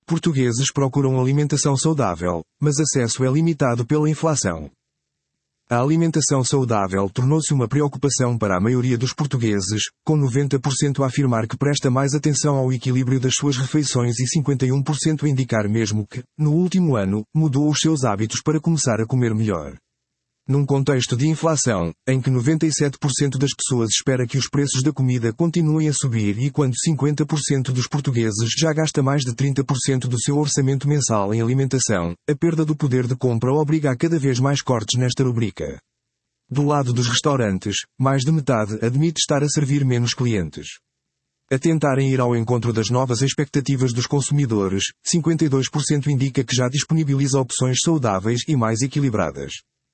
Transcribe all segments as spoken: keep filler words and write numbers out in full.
Portugueses procuram alimentação saudável, mas acesso é limitado pela inflação. A alimentação saudável tornou-se uma preocupação para a maioria dos portugueses, com noventa por cento a afirmar que presta mais atenção ao equilíbrio das suas refeições e cinquenta e um por cento a indicar mesmo que, no último ano, mudou os seus hábitos para começar a comer melhor. Num contexto de inflação, em que noventa e sete por cento das pessoas espera que os preços da comida continuem a subir e quando cinquenta por cento dos portugueses já gasta mais de trinta por cento do seu orçamento mensal em alimentação, a perda do poder de compra obriga a cada vez mais cortes nesta rubrica. Do lado dos restaurantes, mais de metade admite estar a servir menos clientes. A tentarem ir ao encontro das novas expectativas dos consumidores, cinquenta e dois por cento indica que já disponibiliza opções saudáveis e mais equilibradas.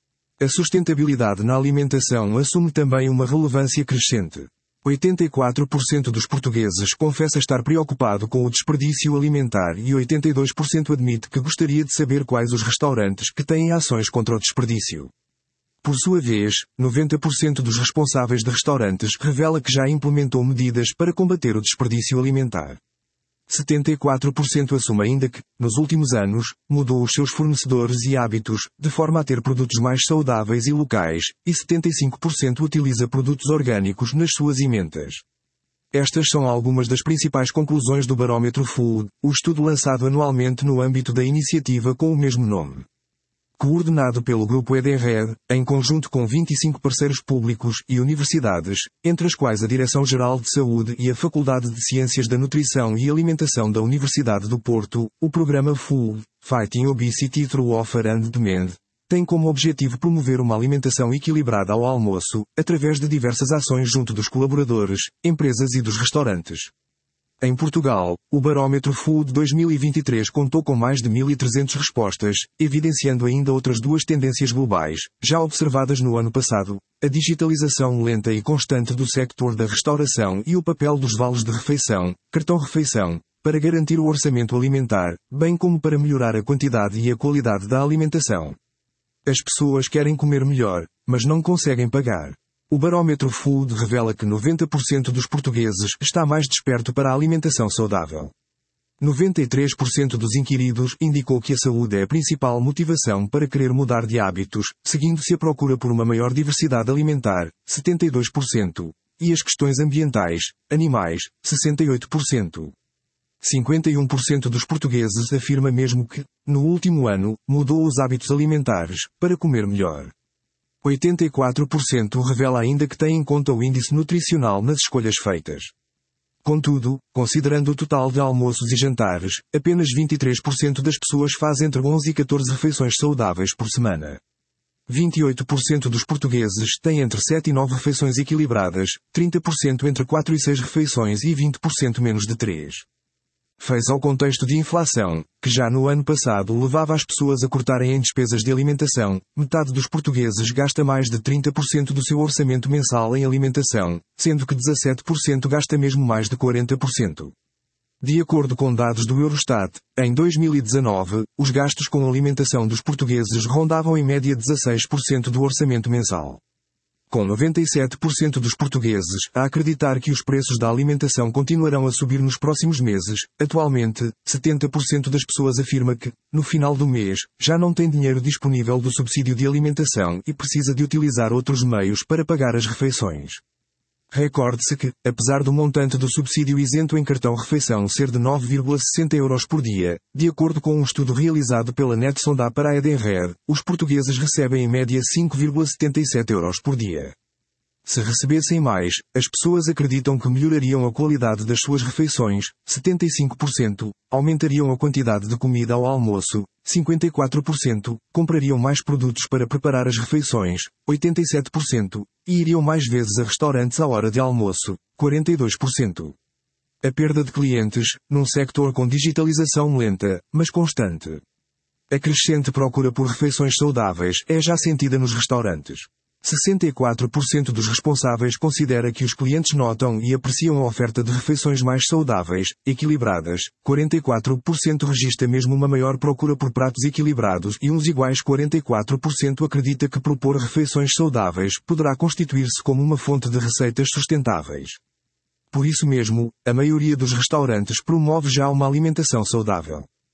A sustentabilidade na alimentação assume também uma relevância crescente. oitenta e quatro por cento dos portugueses confessa estar preocupado com o desperdício alimentar e oitenta e dois por cento admite que gostaria de saber quais os restaurantes que têm ações contra o desperdício. Por sua vez, noventa por cento dos responsáveis de restaurantes revela que já implementou medidas para combater o desperdício alimentar. setenta e quatro por cento assume ainda que, nos últimos anos, mudou os seus fornecedores e hábitos, de forma a ter produtos mais saudáveis e locais, e setenta e cinco por cento utiliza produtos orgânicos nas suas emendas. Estas são algumas das principais conclusões do Barómetro Food, o estudo lançado anualmente no âmbito da iniciativa com o mesmo nome. Coordenado pelo Grupo Edenred, em conjunto com vinte e cinco parceiros públicos e universidades, entre as quais a Direção-Geral de Saúde e a Faculdade de Ciências da Nutrição e Alimentação da Universidade do Porto, o programa Food, Fighting Obesity Through Offer and Demand, tem como objetivo promover uma alimentação equilibrada ao almoço, através de diversas ações junto dos colaboradores, empresas e dos restaurantes. Em Portugal, o Barómetro Food dois mil e vinte e três contou com mais de mil e trezentas respostas, evidenciando ainda outras duas tendências globais, já observadas no ano passado: a digitalização lenta e constante do sector da restauração e o papel dos vales de refeição, cartão-refeição, para garantir o orçamento alimentar, bem como para melhorar a quantidade e a qualidade da alimentação. As pessoas querem comer melhor, mas não conseguem pagar. O Barómetro Food revela que noventa por cento dos portugueses está mais desperto para a alimentação saudável. noventa e três por cento dos inquiridos indicou que a saúde é a principal motivação para querer mudar de hábitos, seguindo-se a procura por uma maior diversidade alimentar, setenta e dois por cento, e as questões ambientais, animais, sessenta e oito por cento. cinquenta e um por cento dos portugueses afirma mesmo que, no último ano, mudou os hábitos alimentares, para comer melhor. oitenta e quatro por cento revela ainda que tem em conta o índice nutricional nas escolhas feitas. Contudo, considerando o total de almoços e jantares, apenas vinte e três por cento das pessoas faz entre onze e catorze refeições saudáveis por semana. vinte e oito por cento dos portugueses têm entre sete e nove refeições equilibradas, trinta por cento entre quatro e seis refeições e vinte por cento menos de três. Face ao contexto de inflação, que já no ano passado levava as pessoas a cortarem em despesas de alimentação, metade dos portugueses gasta mais de trinta por cento do seu orçamento mensal em alimentação, sendo que dezassete por cento gasta mesmo mais de quarenta por cento. De acordo com dados do Eurostat, em dois mil e dezanove, os gastos com alimentação dos portugueses rondavam em média dezasseis por cento do orçamento mensal. Com noventa e sete por cento dos portugueses a acreditar que os preços da alimentação continuarão a subir nos próximos meses, atualmente, setenta por cento das pessoas afirma que, no final do mês, já não tem dinheiro disponível do subsídio de alimentação e precisa de utilizar outros meios para pagar as refeições. Recorde-se que, apesar do montante do subsídio isento em cartão-refeição ser de nove vírgula sessenta euros por dia, de acordo com um estudo realizado pela NetSonda para a Edenred, os portugueses recebem em média cinco vírgula setenta e sete euros por dia. Se recebessem mais, as pessoas acreditam que melhorariam a qualidade das suas refeições, setenta e cinco por cento, aumentariam a quantidade de comida ao almoço, cinquenta e quatro por cento, comprariam mais produtos para preparar as refeições, oitenta e sete por cento, e iriam mais vezes a restaurantes à hora de almoço, quarenta e dois por cento. A perda de clientes, num sector com digitalização lenta, mas constante. A crescente procura por refeições saudáveis é já sentida nos restaurantes. sessenta e quatro por cento dos responsáveis considera que os clientes notam e apreciam a oferta de refeições mais saudáveis, equilibradas, quarenta e quatro por cento registra mesmo uma maior procura por pratos equilibrados e uns iguais quarenta e quatro por cento acredita que propor refeições saudáveis poderá constituir-se como uma fonte de receitas sustentáveis. Por isso mesmo, a maioria dos restaurantes promove já uma alimentação saudável.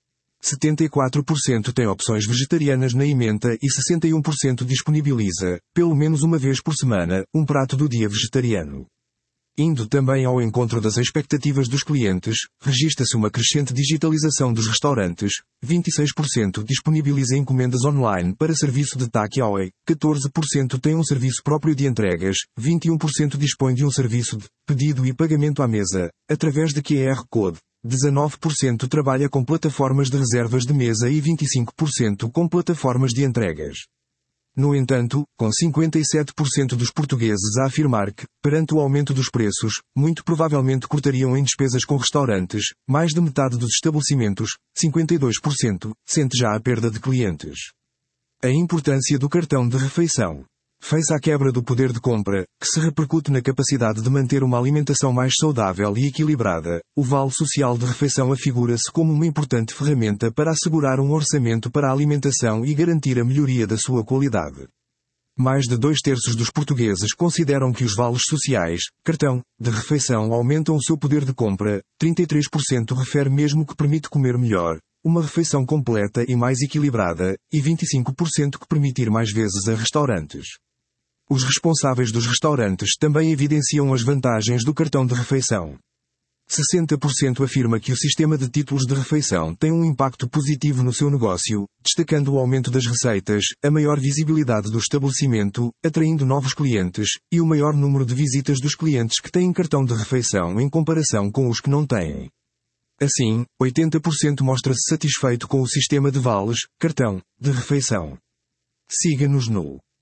setenta e quatro por cento tem opções vegetarianas na ementa e sessenta e um por cento disponibiliza, pelo menos uma vez por semana, um prato do dia vegetariano. Indo também ao encontro das expectativas dos clientes, registra-se uma crescente digitalização dos restaurantes, vinte e seis por cento disponibiliza encomendas online para serviço de takeaway, catorze por cento tem um serviço próprio de entregas, vinte e um por cento dispõe de um serviço de pedido e pagamento à mesa, através de Q R Code, dezanove por cento trabalha com plataformas de reservas de mesa e vinte e cinco por cento com plataformas de entregas. No entanto, com cinquenta e sete por cento dos portugueses a afirmar que, perante o aumento dos preços, muito provavelmente cortariam em despesas com restaurantes, mais de metade dos estabelecimentos, cinquenta e dois por cento, sente já a perda de clientes. A importância do cartão de refeição. Face à quebra do poder de compra, que se repercute na capacidade de manter uma alimentação mais saudável e equilibrada, o Vale Social de Refeição afigura-se como uma importante ferramenta para assegurar um orçamento para a alimentação e garantir a melhoria da sua qualidade. Mais de dois terços dos portugueses consideram que os vales sociais, cartão, de refeição aumentam o seu poder de compra, trinta e três por cento refere mesmo que permite comer melhor, uma refeição completa e mais equilibrada, e vinte e cinco por cento que permitir mais vezes a restaurantes. Os responsáveis dos restaurantes também evidenciam as vantagens do cartão de refeição. sessenta por cento afirma que o sistema de títulos de refeição tem um impacto positivo no seu negócio, destacando o aumento das receitas, a maior visibilidade do estabelecimento, atraindo novos clientes, e o maior número de visitas dos clientes que têm cartão de refeição em comparação com os que não têm. Assim, oitenta por cento mostra-se satisfeito com o sistema de vales, cartão, de refeição. Siga-nos no